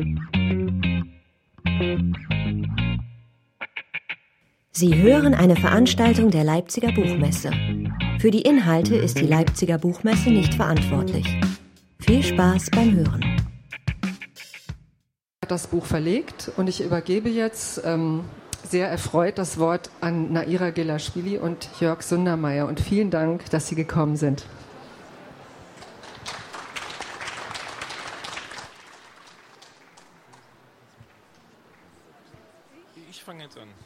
Sie hören eine Veranstaltung der Leipziger Buchmesse. Für die Inhalte ist die Leipziger Buchmesse nicht verantwortlich. Viel Spaß beim Hören. Das Buch verlegt und ich übergebe jetzt sehr erfreut das Wort an Naira Gelaschwili und Jörg Sundermeier und vielen Dank, dass Sie gekommen sind. Ich fange jetzt an.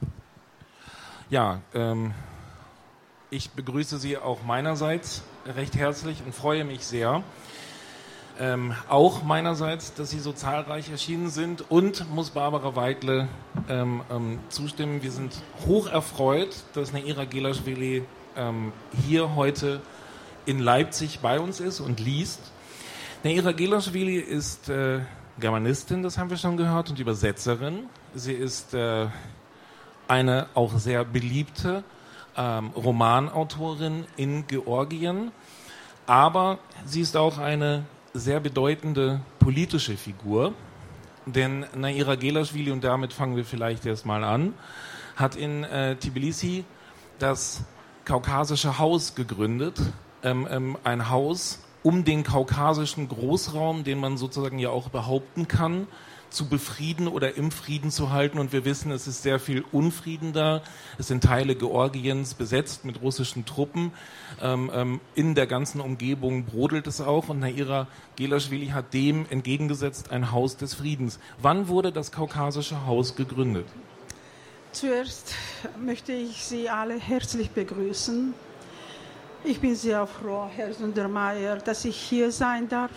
Ja, ich begrüße Sie auch meinerseits recht herzlich und freue mich sehr. Auch meinerseits, dass Sie so zahlreich erschienen sind und muss Barbara Weidle zustimmen. Wir sind hoch erfreut, dass Naira Gelaschwili hier heute in Leipzig bei uns ist und liest. Naira Gelaschwili ist Germanistin, das haben wir schon gehört, und Übersetzerin. Sie ist eine auch sehr beliebte Romanautorin in Georgien, aber sie ist auch eine sehr bedeutende politische Figur, denn Naira Gelaschwili, und damit fangen wir vielleicht erst mal an, hat in Tbilisi das Kaukasische Haus gegründet, ein Haus um den kaukasischen Großraum, den man sozusagen ja auch behaupten kann, zu befrieden oder im Frieden zu halten. Und wir wissen, es ist sehr viel Unfrieden da. Es sind Teile Georgiens besetzt mit russischen Truppen. In der ganzen Umgebung brodelt es auch. Und Naira Gelaschwili hat dem entgegengesetzt ein Haus des Friedens. Wann wurde das Kaukasische Haus gegründet? Zuerst möchte ich Sie alle herzlich begrüßen. Ich bin sehr froh, Herr Sundermeier, dass ich hier sein darf.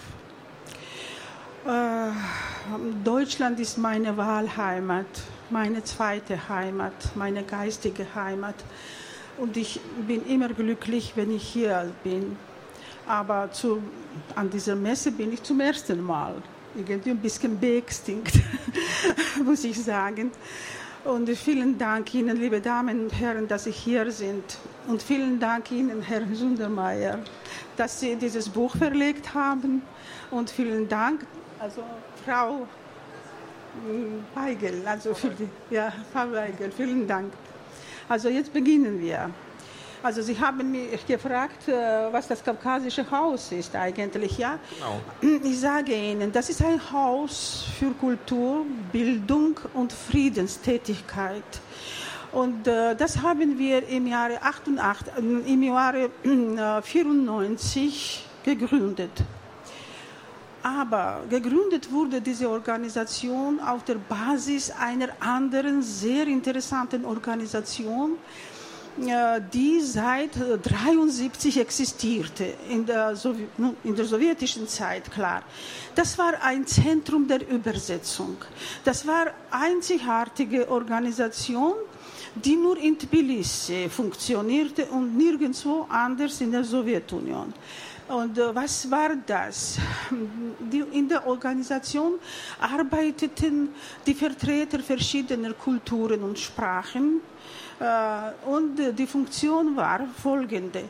Deutschland ist meine Wahlheimat, meine zweite Heimat, meine geistige Heimat. Und ich bin immer glücklich, wenn ich hier bin. Aber an dieser Messe bin ich zum ersten Mal. Irgendwie ein bisschen beängstigt, muss ich sagen. Und vielen Dank Ihnen, liebe Damen und Herren, dass Sie hier sind. Und vielen Dank Ihnen, Herr Sundermeier, dass Sie dieses Buch verlegt haben. Und vielen Dank, also Frau Weigel, Frau Weigel, vielen Dank. Also jetzt beginnen wir. Also Sie haben mich gefragt, was das Kaukasische Haus ist eigentlich, ja? Genau. Ich sage Ihnen, das ist ein Haus für Kultur, Bildung und Friedenstätigkeit. Und das haben wir im Jahre 1994 gegründet. Aber gegründet wurde diese Organisation auf der Basis einer anderen, sehr interessanten Organisation, die seit 1973 existierte, in der sowjetischen Zeit, klar. Das war ein Zentrum der Übersetzung. Das war eine einzigartige Organisation, die nur in Tbilisi funktionierte und nirgendwo anders in der Sowjetunion. Und was war das? In der Organisation arbeiteten die Vertreter verschiedener Kulturen und Sprachen. Und die Funktion war folgende.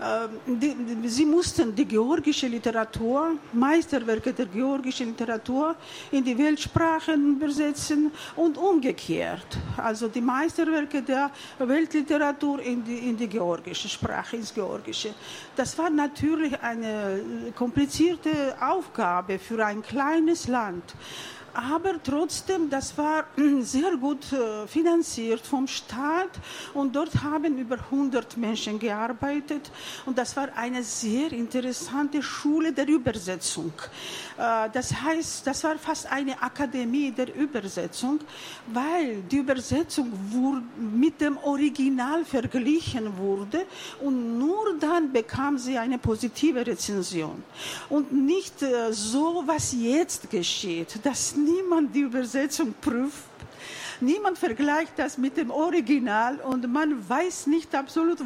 Sie mussten die georgische Literatur, Meisterwerke der georgischen Literatur in die Weltsprachen übersetzen und umgekehrt. Also die Meisterwerke der Weltliteratur in die georgische Sprache, ins Georgische. Das war natürlich eine komplizierte Aufgabe für ein kleines Land. Aber trotzdem, das war sehr gut finanziert vom Staat und dort haben über 100 Menschen gearbeitet und das war eine sehr interessante Schule der Übersetzung. Das heißt, das war fast eine Akademie der Übersetzung, weil die Übersetzung mit dem Original verglichen wurde und nur dann bekam sie eine positive Rezension. Und nicht so, was jetzt geschieht, dass niemand die Übersetzung prüft. Niemand vergleicht das mit dem Original und man weiß nicht absolut,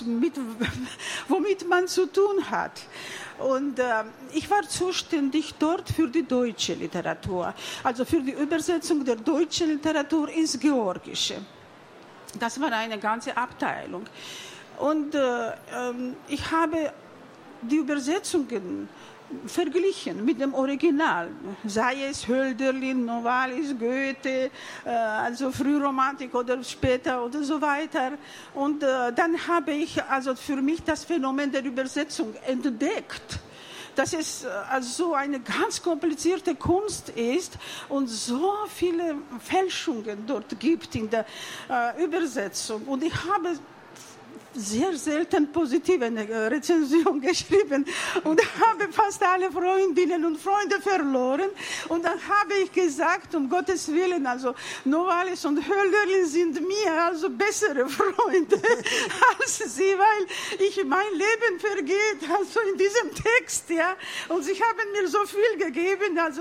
womit man zu tun hat. Und ich war zuständig dort für die deutsche Literatur, also für die Übersetzung der deutschen Literatur ins Georgische. Das war eine ganze Abteilung. Und ich habe die Übersetzungen verglichen mit dem Original, sei es Hölderlin, Novalis, Goethe, also Frühromantik oder später oder so weiter. Und dann habe ich also für mich das Phänomen der Übersetzung entdeckt, dass es also so eine ganz komplizierte Kunst ist und so viele Fälschungen dort gibt in der Übersetzung. Und ich habe sehr selten positive Rezension geschrieben und habe fast alle Freundinnen und Freunde verloren. Und dann habe ich gesagt, um Gottes Willen, also Novalis und Hölderlin sind mir also bessere Freunde als sie, weil mein Leben vergeht also in diesem Text, ja. Und sie haben mir so viel gegeben, also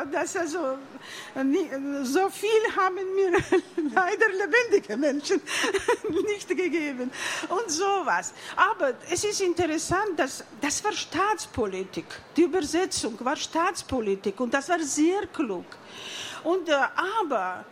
so viel haben mir leider lebendige Menschen nicht gegeben. Und sowas. Aber es ist interessant, dass das war Staatspolitik. Die Übersetzung war Staatspolitik und das war sehr klug. Und aber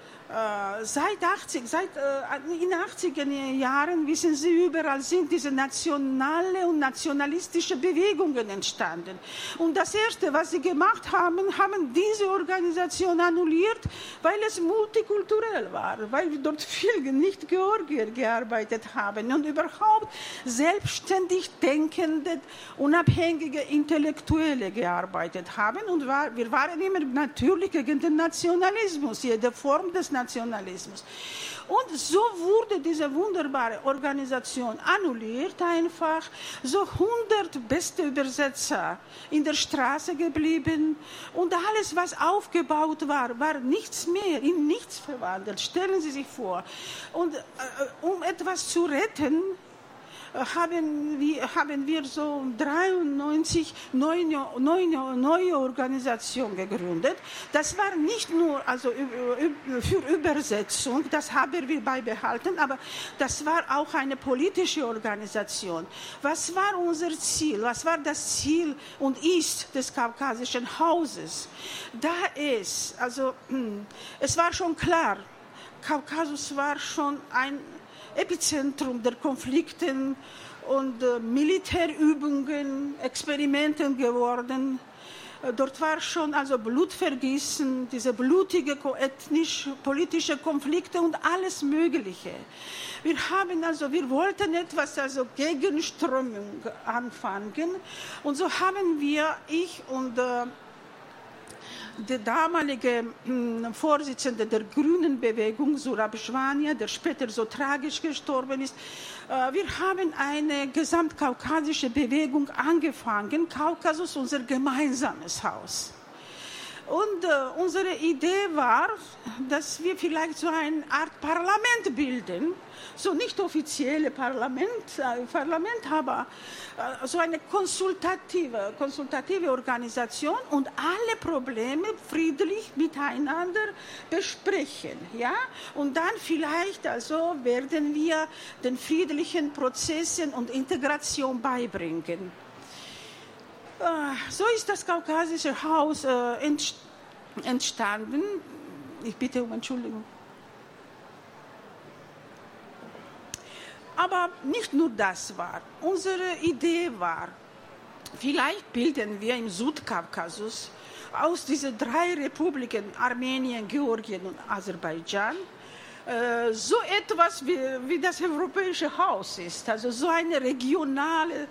in den 80er Jahren, wissen Sie, überall sind diese nationale und nationalistische Bewegungen entstanden. Und das Erste, was sie gemacht haben, haben diese Organisation annulliert, weil es multikulturell war, weil dort viele Nicht-Georgier gearbeitet haben und überhaupt selbstständig denkende, unabhängige Intellektuelle gearbeitet haben. Und wir waren immer natürlich gegen den Nationalismus, jede Form des Nationalismus. Und so wurde diese wunderbare Organisation annulliert einfach. So 100 beste Übersetzer in der Straße geblieben. Und alles, was aufgebaut war, war nichts mehr, in nichts verwandelt. Stellen Sie sich vor. Und um etwas zu retten, haben wir so 93 neue Organisationen gegründet. Das war nicht nur also für Übersetzung, das haben wir beibehalten, aber das war auch eine politische Organisation. Was war unser Ziel? Was war das Ziel und ist des Kaukasischen Hauses? Es war schon klar, Kaukasus war schon ein Epizentrum der Konflikten und Militärübungen, Experimenten geworden. Dort war schon also Blutvergießen, diese blutige ethnisch-politische Konflikte und alles Mögliche. Wir wollten etwas Gegenströmung anfangen und so haben ich und der damalige Vorsitzende der Grünen Bewegung, Surab Shwania, der später so tragisch gestorben ist, wir haben eine gesamtkaukasische Bewegung angefangen, Kaukasus, unser gemeinsames Haus. Und unsere Idee war, dass wir vielleicht so eine Art Parlament bilden, so nicht offizielle Parlament, aber so eine konsultative Organisation und alle Probleme friedlich miteinander besprechen, ja? Und dann vielleicht werden wir den friedlichen Prozessen und Integration beibringen. So ist das Kaukasische Haus entstanden. Ich bitte um Entschuldigung. Aber nicht nur das war. Unsere Idee war, vielleicht bilden wir im Südkaukasus aus diesen 3 Republiken, Armenien, Georgien und Aserbaidschan, so etwas wie das Europäische Haus ist. Also so eine regionale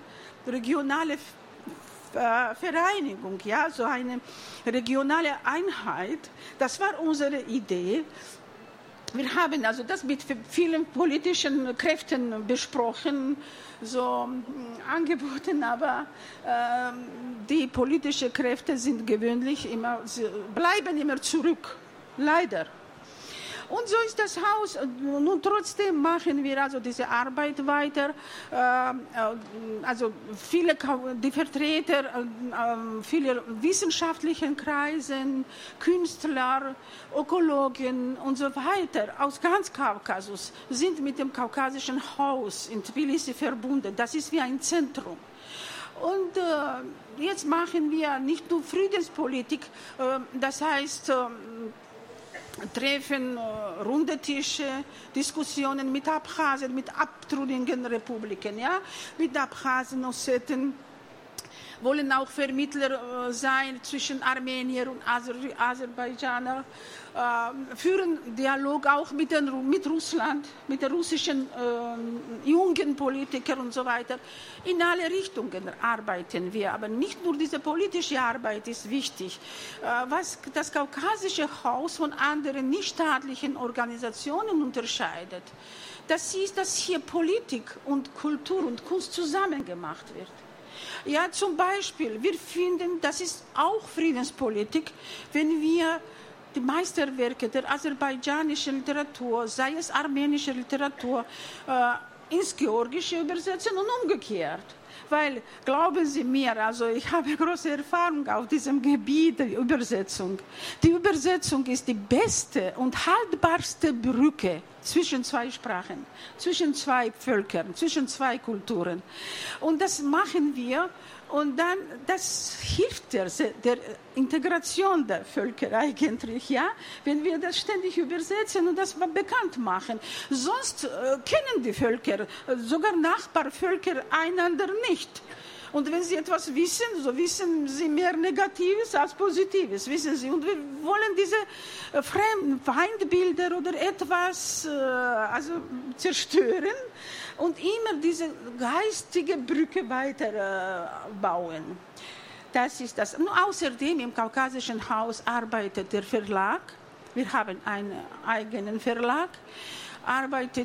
Vereinigung, ja, so eine regionale Einheit. Das war unsere Idee. Wir haben das mit vielen politischen Kräften besprochen, so angeboten, aber die politischen Kräfte sind gewöhnlich bleiben immer zurück, leider. Und so ist das Haus. Und trotzdem machen wir diese Arbeit weiter. Die Vertreter vieler wissenschaftlichen Kreisen, Künstler, Ökologen und so weiter aus ganz Kaukasus sind mit dem Kaukasischen Haus in Tbilisi verbunden. Das ist wie ein Zentrum. Und jetzt machen wir nicht nur Friedenspolitik, das heißt Treffen, runde Tische, Diskussionen mit Abchasien, mit abtrünnigen Republiken, ja, mit Abchasien, Osseten. wollen auch Vermittler sein zwischen Armenier und Aserbaidschaner, führen Dialog auch mit Russland, mit den russischen jungen Politikern und so weiter. In alle Richtungen arbeiten wir, aber nicht nur diese politische Arbeit ist wichtig. Was das Kaukasische Haus von anderen nichtstaatlichen Organisationen unterscheidet, das ist, dass hier Politik und Kultur und Kunst zusammen gemacht wird. Ja, zum Beispiel, wir finden, das ist auch Friedenspolitik, wenn wir die Meisterwerke der aserbaidschanischen Literatur, sei es armenische Literatur, ins Georgische übersetzen und umgekehrt. Weil, glauben Sie mir, also ich habe große Erfahrung auf diesem Gebiet der Übersetzung. Die Übersetzung ist die beste und haltbarste Brücke zwischen zwei Sprachen, zwischen zwei Völkern, zwischen zwei Kulturen. Und das machen wir. Und dann, das hilft der Integration der Völker eigentlich, ja, wenn wir das ständig übersetzen und das bekannt machen. Sonst kennen die Völker, sogar Nachbarvölker, einander nicht. Und wenn sie etwas wissen, so wissen sie mehr Negatives als Positives, wissen sie. Und wir wollen diese Feindbilder oder etwas zerstören und immer diese geistige Brücke weiterbauen. Das ist das. Und außerdem im Kaukasischen Haus arbeitet der Verlag. Wir haben einen eigenen Verlag. Arbeitet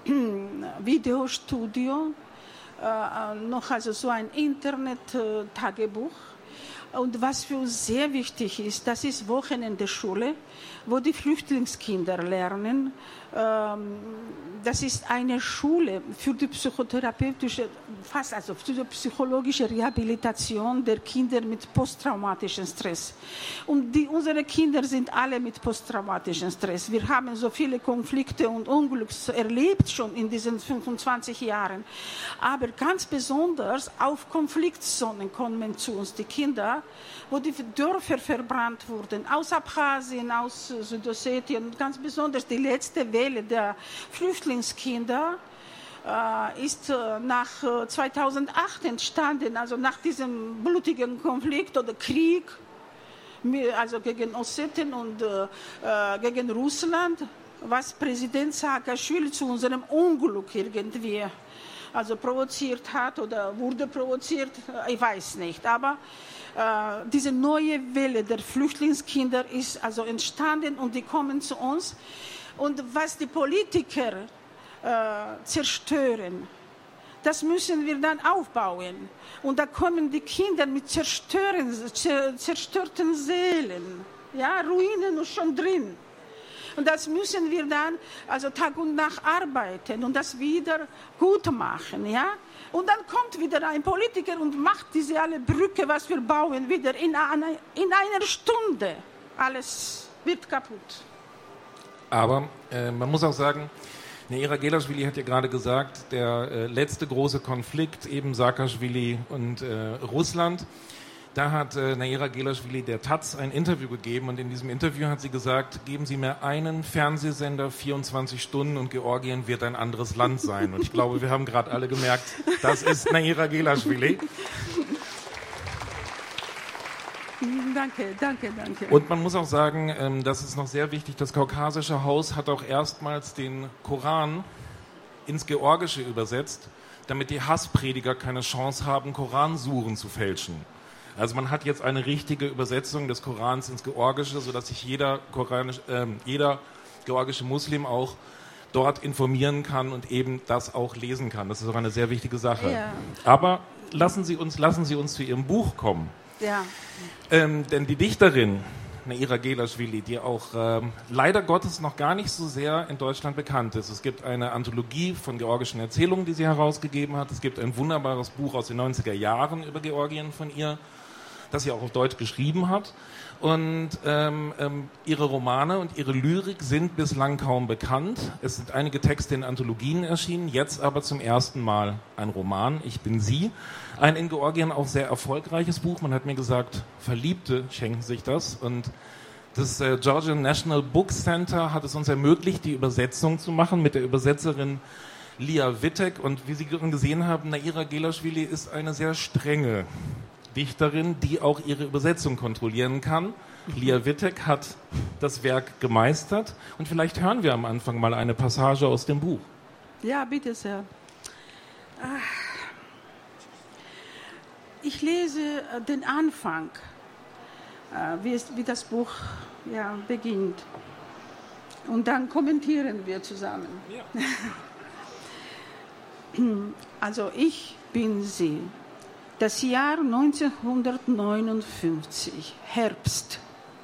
Videostudio, noch also so ein Internet-Tagebuch. Und was für uns sehr wichtig ist, das ist Wochenende-Schule, wo die Flüchtlingskinder lernen. Das ist eine Schule für die psychotherapeutische, für die psychologische Rehabilitation der Kinder mit posttraumatischem Stress. Und unsere Kinder sind alle mit posttraumatischem Stress. Wir haben so viele Konflikte und Unglücke erlebt schon in diesen 25 Jahren. Aber ganz besonders auf Konfliktzonen kommen zu uns die Kinder, wo die Dörfer verbrannt wurden, aus Abchasien, aus Südossetien, ganz besonders die letzte Welle der Flüchtlingskinder ist nach 2008 entstanden, also nach diesem blutigen Konflikt oder Krieg, also gegen Ossetien und gegen Russland, was Präsident Saakashvili zu unserem Unglück irgendwie also provoziert hat oder wurde provoziert, ich weiß nicht, aber diese neue Welle der Flüchtlingskinder ist also entstanden und die kommen zu uns. Und was die Politiker zerstören, das müssen wir dann aufbauen. Und da kommen die Kinder mit zerstörten Seelen, ja, Ruinen schon drin. Und das müssen wir dann also Tag und Nacht arbeiten und das wieder gut machen, ja. Und dann kommt wieder ein Politiker und macht diese alle Brücke, was wir bauen, wieder in einer Stunde. Alles wird kaputt. Aber man muss auch sagen, Naira Gelashvili hat ja gerade gesagt, der letzte große Konflikt, eben Saakashvili und Russland, da hat Naira Gelashvili der Taz ein Interview gegeben und in diesem Interview hat sie gesagt, geben Sie mir einen Fernsehsender 24 Stunden und Georgien wird ein anderes Land sein. Und ich glaube, wir haben gerade alle gemerkt, das ist Naira Gelashvili. Danke. Und man muss auch sagen, das ist noch sehr wichtig, das Kaukasische Haus hat auch erstmals den Koran ins Georgische übersetzt, damit die Hassprediger keine Chance haben, Koransuren zu fälschen. Also man hat jetzt eine richtige Übersetzung des Korans ins Georgische, sodass sich jeder georgische Muslim auch dort informieren kann und eben das auch lesen kann. Das ist auch eine sehr wichtige Sache. Ja. Aber lassen Sie uns zu Ihrem Buch kommen. Ja. Denn die Dichterin Naira Gelashvili, die auch leider Gottes noch gar nicht so sehr in Deutschland bekannt ist. Es gibt eine Anthologie von georgischen Erzählungen, die sie herausgegeben hat. Es gibt ein wunderbares Buch aus den 90er Jahren über Georgien von ihr, das sie auch auf Deutsch geschrieben hat. Und ihre Romane und ihre Lyrik sind bislang kaum bekannt. Es sind einige Texte in Anthologien erschienen, jetzt aber zum ersten Mal ein Roman, Ich bin sie. Ein in Georgien auch sehr erfolgreiches Buch. Man hat mir gesagt, Verliebte schenken sich das. Und das Georgian National Book Center hat es uns ermöglicht, die Übersetzung zu machen mit der Übersetzerin Lia Wittek. Und wie Sie gesehen haben, Naira Gelashvili ist eine sehr strenge Dichterin, die auch ihre Übersetzung kontrollieren kann. Lia Wittek hat das Werk gemeistert und vielleicht hören wir am Anfang mal eine Passage aus dem Buch. Ja, bitte sehr. Ich lese den Anfang, wie das Buch beginnt. Und dann kommentieren wir zusammen. Ja. Also ich bin sie. Das Jahr 1959, Herbst.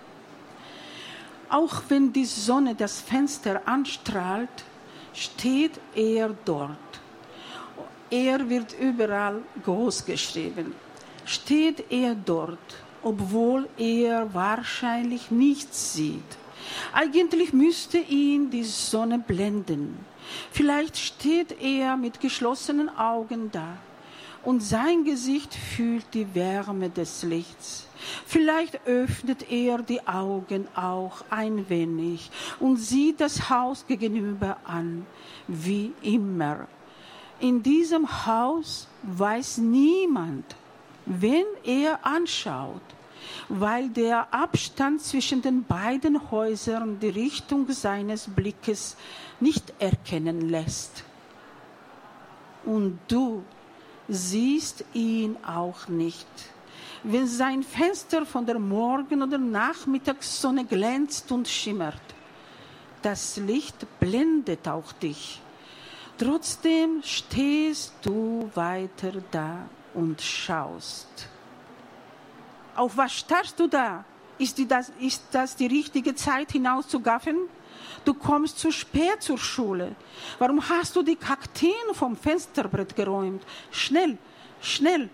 Auch wenn die Sonne das Fenster anstrahlt, steht er dort. Er wird überall groß geschrieben. Steht er dort, obwohl er wahrscheinlich nichts sieht. Eigentlich müsste ihn die Sonne blenden. Vielleicht steht er mit geschlossenen Augen da und sein Gesicht fühlt die Wärme des Lichts. Vielleicht öffnet er die Augen auch ein wenig und sieht das Haus gegenüber an, wie immer. In diesem Haus weiß niemand, wen er anschaut, weil der Abstand zwischen den beiden Häusern die Richtung seines Blickes nicht erkennen lässt. Und du siehst ihn auch nicht. Wenn sein Fenster von der Morgen- oder Nachmittagssonne glänzt und schimmert, das Licht blendet auch dich. Trotzdem stehst du weiter da und schaust. Auf was starrst du da? Ist das die richtige Zeit, hinauszugaffen? Du kommst zu spät zur Schule. Warum hast du die Kakteen vom Fensterbrett geräumt? Schnell, schnell.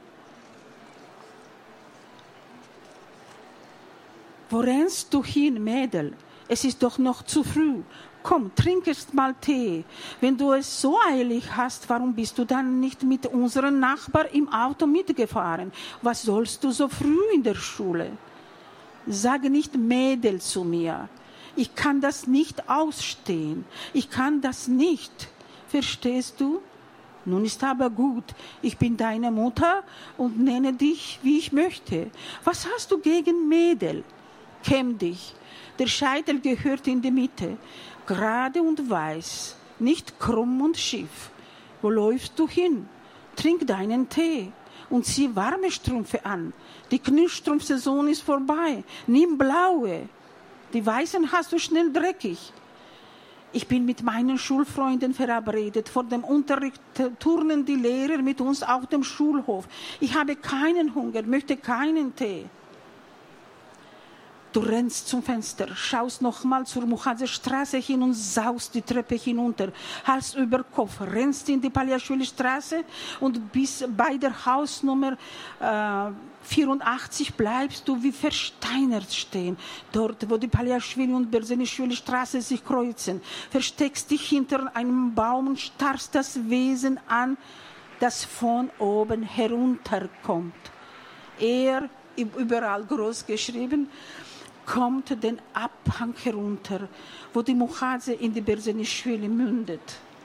Wo rennst du hin, Mädel? Es ist doch noch zu früh. Komm, trink erst mal Tee. Wenn du es so eilig hast, warum bist du dann nicht mit unserem Nachbar im Auto mitgefahren? Was sollst du so früh in der Schule? Sage nicht Mädel zu mir. Ich kann das nicht ausstehen. Ich kann das nicht. Verstehst du? Nun ist aber gut. Ich bin deine Mutter und nenne dich, wie ich möchte. Was hast du gegen Mädel? Kämm dich. Der Scheitel gehört in die Mitte. Gerade und weiß, nicht krumm und schief. Wo läufst du hin? Trink deinen Tee und zieh warme Strümpfe an. Die Knüllstrumpfsaison ist vorbei. Nimm blaue. Die weißen hast du schnell dreckig. Ich bin mit meinen Schulfreunden verabredet. Vor dem Unterricht turnen die Lehrer mit uns auf dem Schulhof. Ich habe keinen Hunger, möchte keinen Tee. Du rennst zum Fenster, schaust nochmal zur Muchadze-Straße hin und saust die Treppe hinunter. Hals über Kopf, rennst in die Paljaschwili-Straße und bis bei der Hausnummer 84 bleibst du wie versteinert stehen. Dort, wo die Paljaschwili und Berzenischwili-Straße sich kreuzen. Versteckst dich hinter einem Baum und starrst das Wesen an, das von oben herunterkommt. Er, überall groß geschrieben, kommt den Abhang herunter, wo die Muchadze in die Berzenischwili mündet.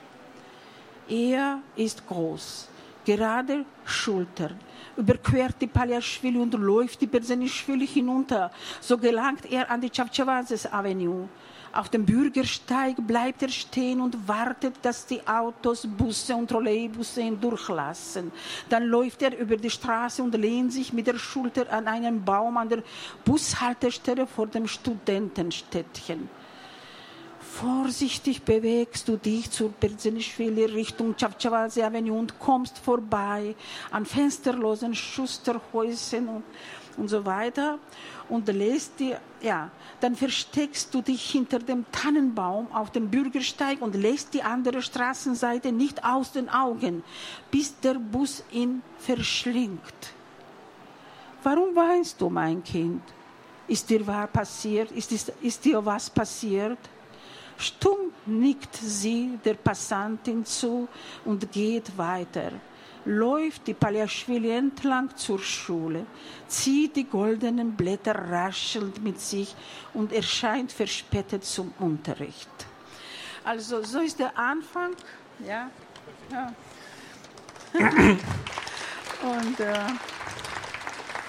Er ist groß, gerade Schultern, überquert die Paljaschwili und läuft die Berzenischwili hinunter. So gelangt er an die Chavchavazes Avenue. Auf dem Bürgersteig bleibt er stehen und wartet, dass die Autos, Busse und Trolleybusse ihn durchlassen. Dann läuft er über die Straße und lehnt sich mit der Schulter an einen Baum an der Bushaltestelle vor dem Studentenstädtchen. Vorsichtig bewegst du dich zur Berzenischwili Richtung Chavchavadze Avenue und kommst vorbei an fensterlosen Schusterhäusern und so weiter und dann versteckst du dich hinter dem Tannenbaum auf dem Bürgersteig und lässt die andere Straßenseite nicht aus den Augen, bis der Bus ihn verschlingt. Warum weinst du, mein Kind? Ist dir was passiert? Stumm nickt sie der Passantin zu und geht weiter. Läuft die Paljaschwili entlang zur Schule, zieht die goldenen Blätter raschelnd mit sich und erscheint verspätet zum Unterricht. Also so ist der Anfang. Ja. Und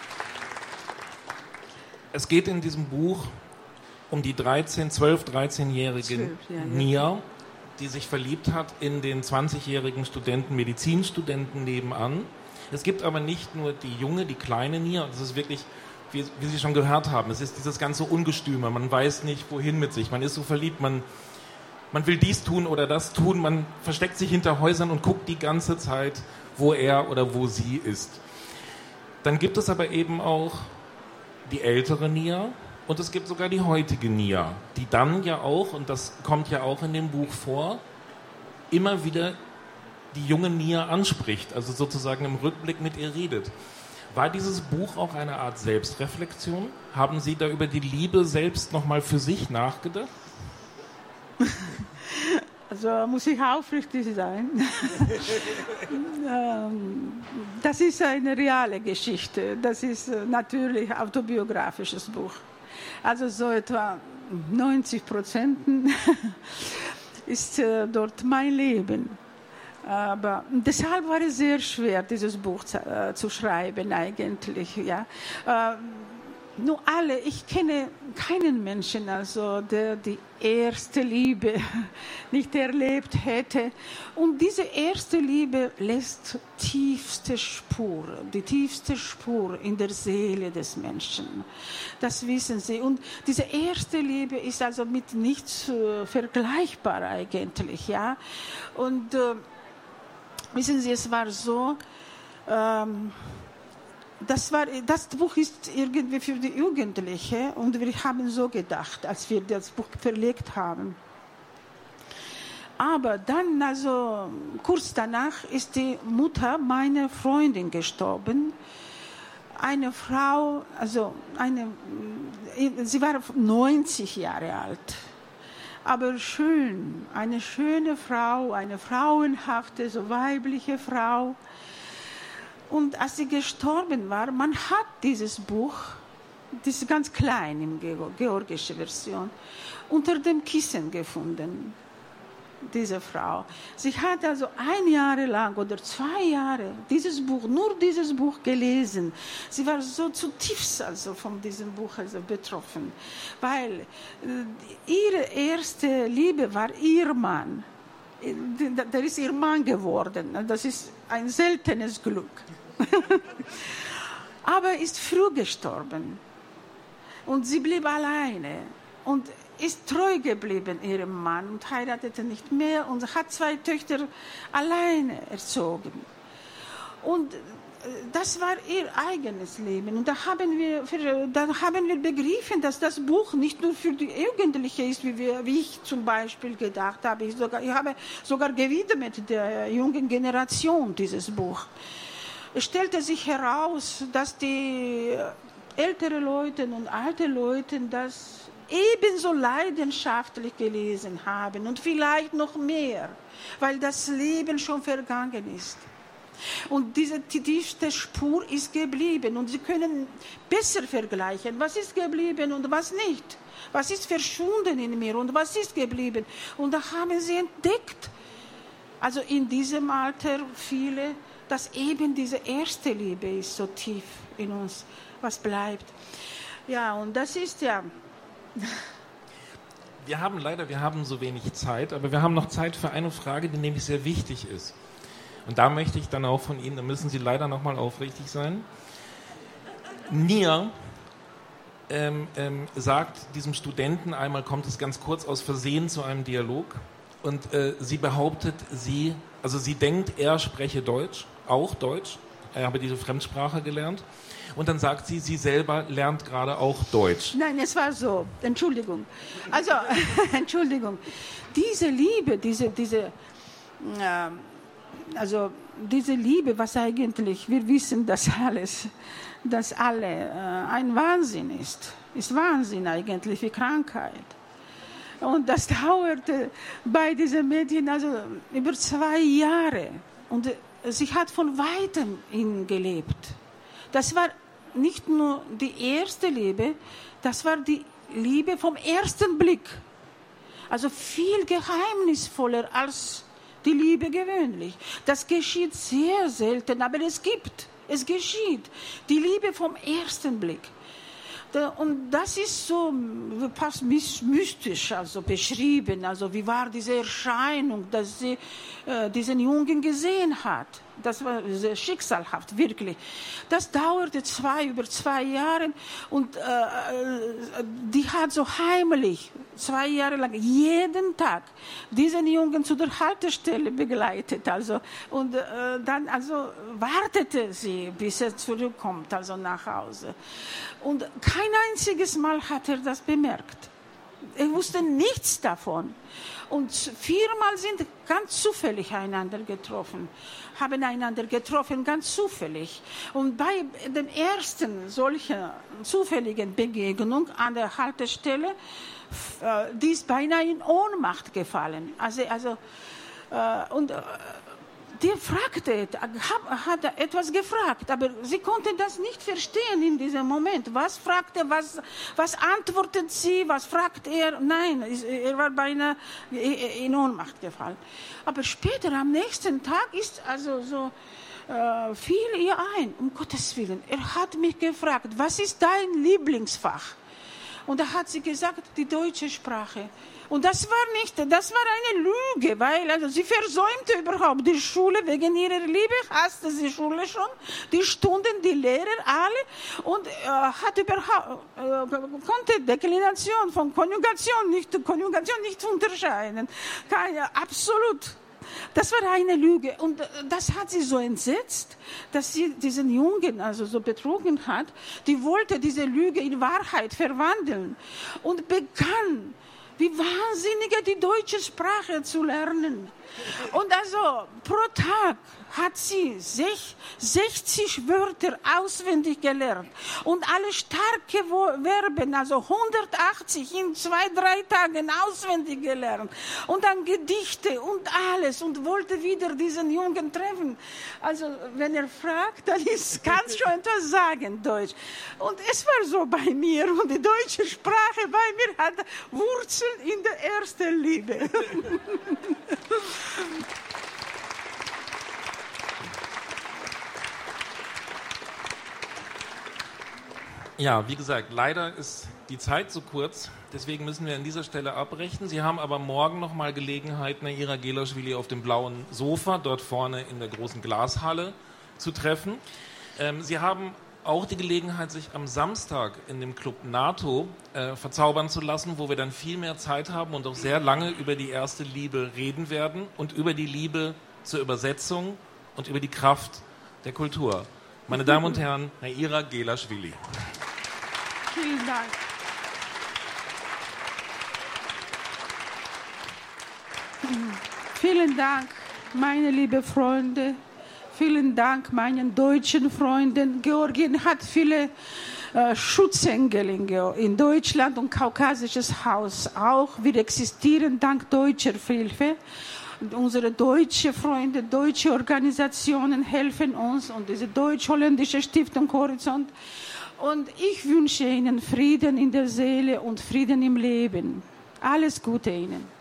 Es geht in diesem Buch um die 13-jährige Nia, die sich verliebt hat in den 20-jährigen Medizinstudenten nebenan. Es gibt aber nicht nur die junge, die kleine Nia, das ist wirklich, wie Sie schon gehört haben, es ist dieses ganze Ungestüme, man weiß nicht, wohin mit sich, man ist so verliebt, man will dies tun oder das tun, man versteckt sich hinter Häusern und guckt die ganze Zeit, wo er oder wo sie ist. Dann gibt es aber eben auch die ältere Nia und es gibt sogar die heutige Nia, die dann ja auch, und das kommt ja auch in dem Buch vor, immer wieder die junge Nia anspricht, also sozusagen im Rückblick mit ihr redet. War dieses Buch auch eine Art Selbstreflexion? Haben Sie da über die Liebe selbst nochmal für sich nachgedacht? Also muss ich aufrichtig sein. Das ist eine reale Geschichte. Das ist natürlich ein autobiografisches Buch. Also so etwa 90% ist dort mein Leben. Aber deshalb war es sehr schwer, dieses Buch zu schreiben eigentlich. Ja. Nur ich kenne keinen Menschen, also der die erste Liebe nicht erlebt hätte. Und diese erste Liebe lässt die tiefste Spur in der Seele des Menschen. Das wissen Sie. Und diese erste Liebe ist also mit nichts vergleichbar eigentlich. Ja. Und wissen Sie, es war so, das Buch ist irgendwie für die Jugendlichen und wir haben so gedacht, als wir das Buch verlegt haben. Aber dann, also kurz danach, ist die Mutter meiner Freundin gestorben. Eine Frau, sie war 90 Jahre alt. Aber schön, eine schöne Frau, eine frauenhafte, so weibliche Frau. Und als sie gestorben war, man hat dieses Buch, das ist ganz klein in georgischer Version, unter dem Kissen gefunden, diese Frau. Sie hat also 1 Jahr lang oder 2 Jahre nur dieses Buch gelesen. Sie war so zutiefst von diesem Buch betroffen, weil ihre erste Liebe war ihr Mann. Der ist ihr Mann geworden. Das ist ein seltenes Glück. Aber ist früh gestorben. Und sie blieb alleine. Und ist treu geblieben ihrem Mann und heiratete nicht mehr und hat 2 Töchter alleine erzogen. Und das war ihr eigenes Leben. Und da haben wir begriffen, dass das Buch nicht nur für die Jugendlichen ist, wie ich zum Beispiel gedacht habe. Ich habe sogar gewidmet der jungen Generation dieses Buch. Es stellte sich heraus, dass die älteren Leute und alte Leute das ebenso leidenschaftlich gelesen haben und vielleicht noch mehr, weil das Leben schon vergangen ist. Und diese tiefste Spur ist geblieben und Sie können besser vergleichen, was ist geblieben und was nicht. Was ist verschwunden in mir und was ist geblieben. Und da haben Sie entdeckt, also in diesem Alter viele, dass eben diese erste Liebe ist so tief in uns, was bleibt. Ja, und das ist ja... Wir haben so wenig Zeit, aber wir haben noch Zeit für eine Frage, die nämlich sehr wichtig ist. Und da möchte ich dann auch von Ihnen, da müssen Sie leider nochmal aufrichtig sein. Nia sagt diesem Studenten einmal, kommt es ganz kurz aus Versehen zu einem Dialog und sie behauptet, sie denkt, er spreche Deutsch, auch Deutsch, er habe diese Fremdsprache gelernt. Und dann sagt sie, sie selber lernt gerade auch Deutsch. Nein, es war so. Entschuldigung. Also, Entschuldigung. Diese Liebe, diese Liebe, was eigentlich, wir wissen das alles, dass alle ein Wahnsinn ist. Ist Wahnsinn eigentlich, wie Krankheit. Und das dauerte bei diesen Mädchen über 2 Jahre. Und sie hat von Weitem ihn gelebt. Das war nicht nur die erste Liebe, das war die Liebe vom ersten Blick. Also viel geheimnisvoller als die Liebe gewöhnlich. Das geschieht sehr selten, aber es geschieht. Die Liebe vom ersten Blick. Und das ist so fast mystisch also beschrieben. Also wie war diese Erscheinung, dass sie diesen Jungen gesehen hat. Das war sehr schicksalhaft, wirklich. Das dauerte über 2 Jahre und die hat so heimlich 2 Jahre lang jeden Tag diesen Jungen zu der Haltestelle begleitet. Also, und dann wartete sie, bis er zurückkommt, also nach Hause. Und kein einziges Mal hat er das bemerkt. Er wusste nichts davon. Und 4-mal sind ganz zufällig haben einander getroffen, ganz zufällig. Und bei der ersten solchen zufälligen Begegnung an der Haltestelle, die ist beinahe in Ohnmacht gefallen. Die hat etwas gefragt, aber sie konnte das nicht verstehen in diesem Moment. Was fragt er, was antwortet sie, was fragt er? Nein, er war beinahe in Ohnmacht gefallen. Aber später, am nächsten Tag, fiel ihr ein, um Gottes Willen. Er hat mich gefragt, was ist dein Lieblingsfach? Und da hat sie gesagt, die deutsche Sprache. Und das war eine Lüge, weil sie versäumte überhaupt die Schule wegen ihrer Liebe, hasste die Schule schon, die Stunden, die Lehrer, alle, und konnte Deklination von Konjugation nicht unterscheiden. Absolut. Das war eine Lüge. Und das hat sie so entsetzt, dass sie diesen Jungen so betrogen hat. Die wollte diese Lüge in Wahrheit verwandeln und begann, wie wahnsinniger die deutsche Sprache zu lernen. Und pro Tag hat sie 60 Wörter auswendig gelernt und alle starke Verben, 180 in 2-3 Tagen auswendig gelernt und dann Gedichte und alles und wollte wieder diesen Jungen treffen. Wenn er fragt, dann kannst schon etwas sagen, Deutsch. Und es war so bei mir und die deutsche Sprache bei mir hat Wurzeln in der ersten Liebe. Ja, wie gesagt, leider ist die Zeit zu kurz, deswegen müssen wir an dieser Stelle abbrechen. Sie haben aber morgen noch mal Gelegenheit, Naira Gelaschwili auf dem blauen Sofa, dort vorne in der großen Glashalle, zu treffen. Sie haben auch die Gelegenheit, sich am Samstag in dem Club NATO verzaubern zu lassen, wo wir dann viel mehr Zeit haben und auch sehr lange über die erste Liebe reden werden und über die Liebe zur Übersetzung und über die Kraft der Kultur. Meine Damen und Herren, Naira Gelaschwili. Vielen Dank. Vielen Dank, meine lieben Freunde. Vielen Dank meinen deutschen Freunden. Georgien hat viele Schutzengel in Deutschland und Kaukasisches Haus auch. Wir existieren dank deutscher Hilfe. Und unsere deutschen Freunde, deutsche Organisationen helfen uns und diese deutsch-holländische Stiftung Horizont. Und ich wünsche Ihnen Frieden in der Seele und Frieden im Leben. Alles Gute Ihnen.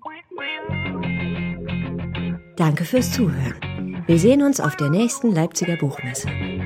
Danke fürs Zuhören. Wir sehen uns auf der nächsten Leipziger Buchmesse.